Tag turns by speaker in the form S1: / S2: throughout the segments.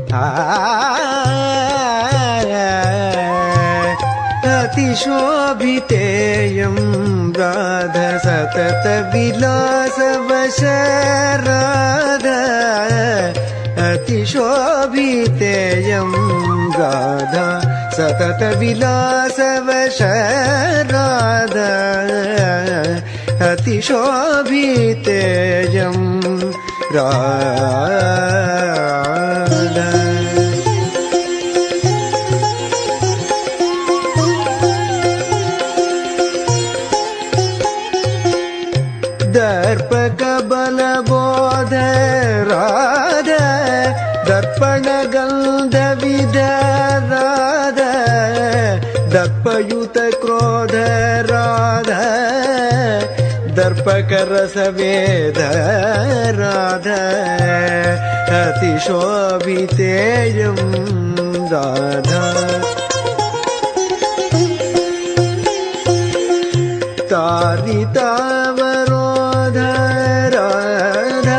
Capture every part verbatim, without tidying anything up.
S1: अतिशोभितेयं राधा सतत विलासवश राधा अतिशोभितेयं राधा सतत विलासवश राधा अतिशोभितेयं राधा दर्पक बल बोध राधा दर्पण गंध विध राधा दर्पयुत क्रोध राधा दर्पक रस वेद राधा अतिशोभितेयं राधा तारितावरोध राधा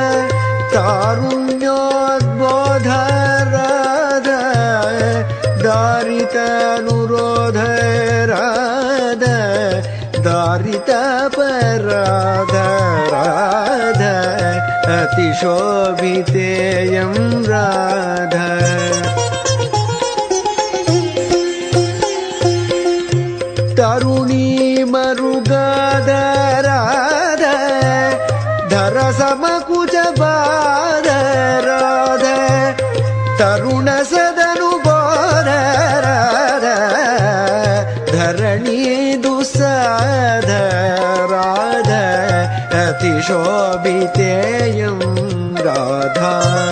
S1: तारुण्योद्बोध राधा दारितानुरोध राधा दारितापराध राधा अतिशोभितेयं राधा तरुणी मरुगाद राधा धर समकुच बाध राधा तरुण सदनुबोध राधा धरणी दुस्साध राधा अतिशोभितेयं राधा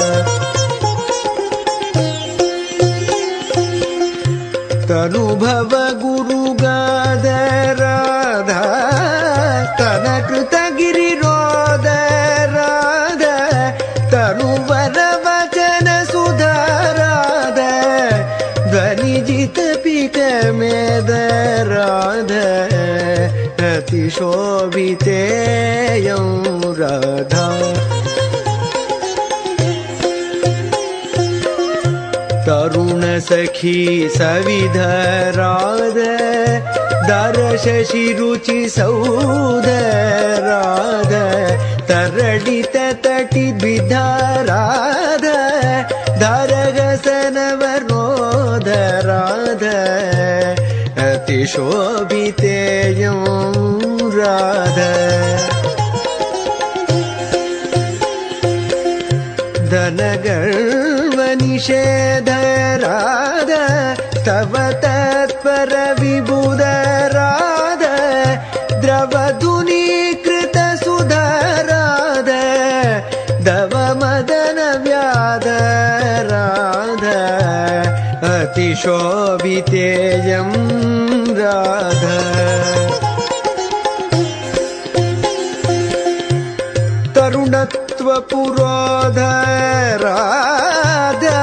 S1: तनुभव गुरुगाद राधा तनकृत गिरिरोध राधा तनुवर वचन सुधा राधा ध्वनिजित पिक मेद राधा अतिशोभितेयं राधा तरुण सखी सविध राधा दर्श शिरुचि सौध राधा तरडित तटि द्विधा राधा धरगसन वरोध राधा अतिशोभितेयं राधा धनगर्व निषेध राधा तव तत्पर विबुध राधा द्रवधुनीकृत सुधा राधा दव मदन व्याध राधा अतिशोभितेयं राधा तरुणत्व पुरोध राधा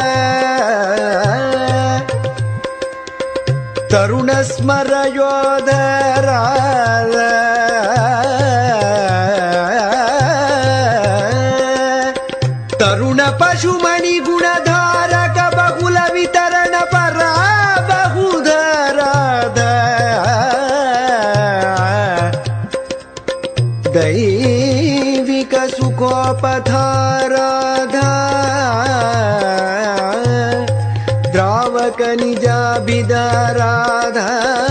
S1: तरुण स्मर योध राधा तरुण पशुमणि गुणधारक बहुल वितरण परा बहुधर राधा दैविक सुखोपधाराधा द्रावक निजाभिधाराधा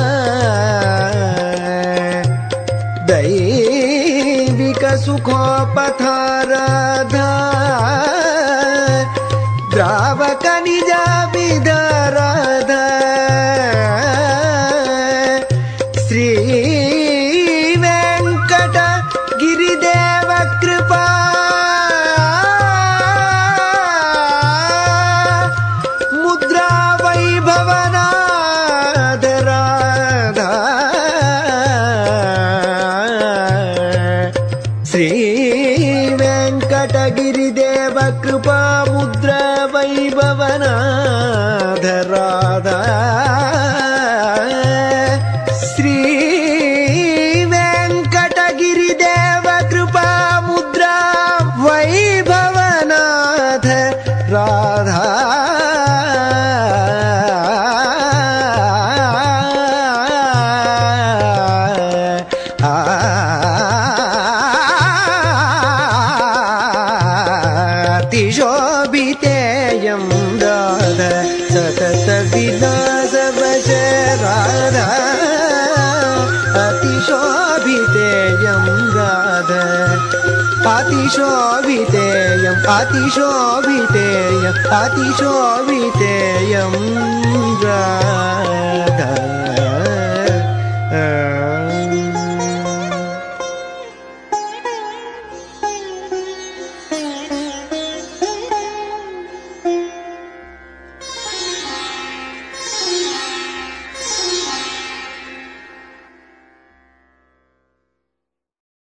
S1: दैविक सुखोपधाराधा द्रावक निजाभिधाराधा श्री गिरिदेव कृपा मुद्रा वैभवनाथ राधा श्री वेंकट गिरिदेव कृपा मुद्रा वैभवनाथ राधा श्री वैभवनाथ राधा। अतिशोभितेयं राधा सतत विलासवश राधा अतिशोभितेयं राधा अतिशोभितेयम् अतिशोभितेयम् अतिशोभितेयं राधा